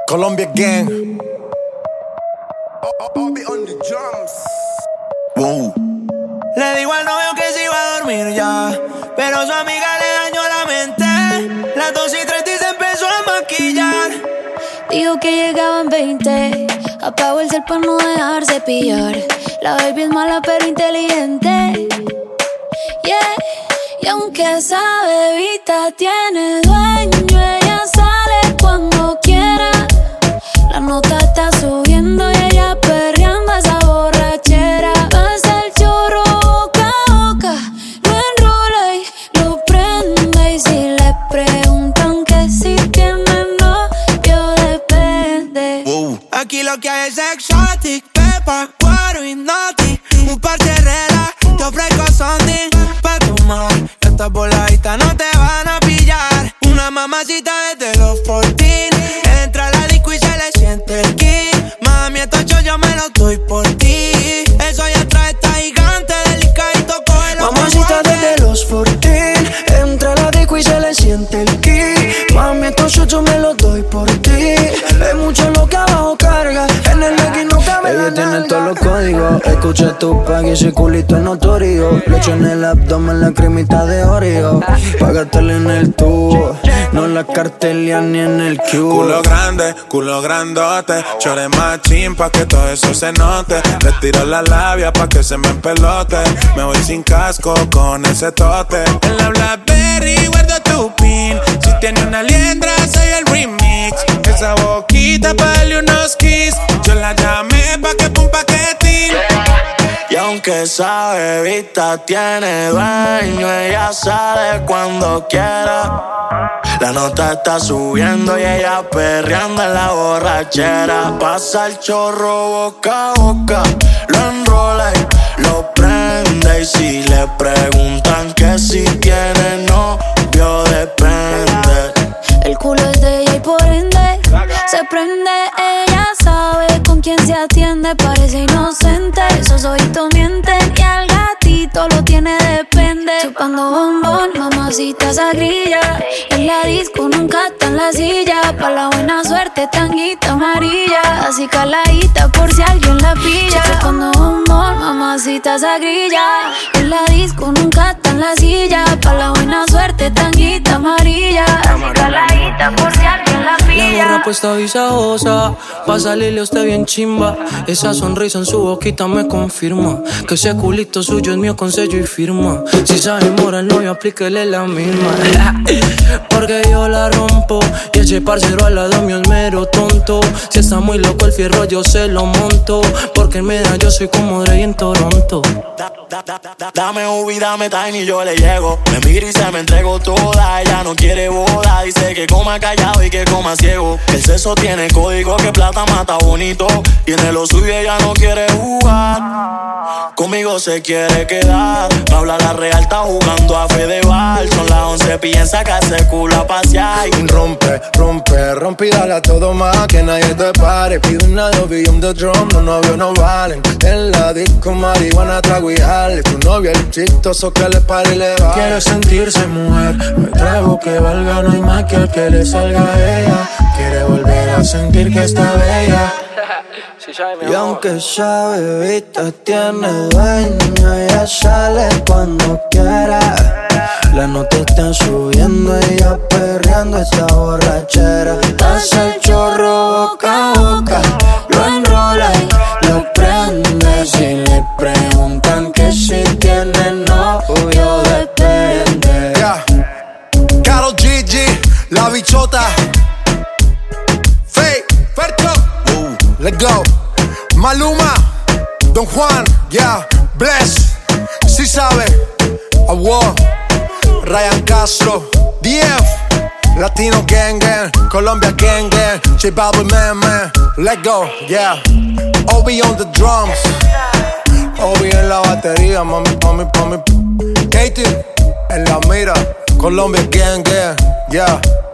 Colombia Gang. Bobby on the drums. Wow. Le digo al novio que se iba a dormir ya, pero su amiga le dañó la mente. Las 2:30 y se empezó a maquillar. Dijo que llegaban 20. Apagó el cel para no dejarse pillar. La baby es mala pero inteligente. Yeah. Y aunque esa bebita tiene dueño, ella sale cuando quiera. La nota está subiendo y ella perreando esa borrachera. Pasa el chorro boca a boca, lo enrola y lo prende. Y si le preguntan que si tiene novio, depende. Aquí lo que hay es exotic, pepa, guaro y naughty. Un par de reglas, te ofrezco something pa' tomar. Estas voladitas no te van a pillar. Una mamacita desde los 14. Entra a la disco y se le siente el kick. Mami, estos yo me los doy por ti. Eso ya trae esta gigante delicadito, cógelo. Mamacita desde los 14. Entra a la disco y se le siente el kick. Mami, estos yo me los doy por ti. Es mucho lo que abajo carga. En el X no cabe la ella tiene nalga. todos los códigos. Escucha tu pack y ese culito es notorio. Leche en el abdomen, la cremita de Oreo. Pa' gastarle en el tubo, no la cartelia ni en el cubo. Culo grande, culo grandote. Chore machín pa' que todo eso se note. Le tiro la labia pa' que se me empelote. Me voy sin casco con ese tote. En la Blackberry guardo tu pin. Si tiene una liendra soy el remix. Esa boquita pa' darle unos kiss. Yo la llamé pa' que pa' un paquetín. Y aunque esa bebita tiene dueño, ella sale cuando quiera. La nota está subiendo y ella perreando en la borrachera. Pasa el chorro boca a boca, lo enrola y lo prende. Y si le preguntan que si tiene novio, depende. El culo es de ella y por ende se prende. Ella sabe con quién se atiende. Parece inocente, esos ojitos mienten. Y al gatito lo tiene depende. Chupando bombón, mamacita esa grilla. En la disco nunca está en la silla. Pa' la buena suerte, tanguita amarilla. Así caladita por si alguien la pilla. Chupando bombón, mamacita esa grilla. En la disco nunca está en la silla. Pa' la buena suerte, tanguita amarilla. Así caladita por si alguien la pilla. La gorra puesta visajosa, pa' salirle a usted bien chimba. Esa sonrisa en su boquita me confirma que ese culito suyo es mío con sello y firma. Si sabe moral, no, yo aplíquele la misma. Porque yo la rompo y ese parcero al lado mío es mero tonto. Si está muy loco el fierro yo se lo monto. Porque en media yo soy como Dre en Toronto. Dame Ubi, dame Tiny, yo le llego. Me mira y se me entregó toda. Ella no quiere boda, dice que coma callado y que coma ciego. El sexo tiene código, que plata mata bonito. Tiene lo suyo, ella no quiere jugar. Conmigo se quiere quedar. Habla la real, está jugando a Fedeval. Son las 11, piensa que hace culo a pasear. Rompe, rompe, rompe y dale a todo más. Que nadie te pare. Pide una doble on the drum. Los novios no valen. En la disco marihuana trago y jale. Tu novio el chistoso que le pare y le va. Quiere sentirse mujer, me trago que valga, no hay más que el que le salga a ella. Quiere volver a sentir que está bella. Y aunque esa bebita tiene dueño, ella sale cuando quiera. La nota está subiendo, ella perreando esta borrachera. Pasa el chorro boca a boca, lo enrola y lo prende. Si le preguntan que si tiene novio, depende. Yeah. Karol G, La Bichota, Faye, Ferto, let's go. Maluma, Don Juan, yeah, Bless, si sabe, Award, Ryan Castro, DF, Latino Gang Gang, Colombia Gang Gang, J Balvin Man, let's go, yeah. Obi on the drums, Obi en la batería, mami, mami, mami. Katie en la mira, Colombia Gang Gang, yeah.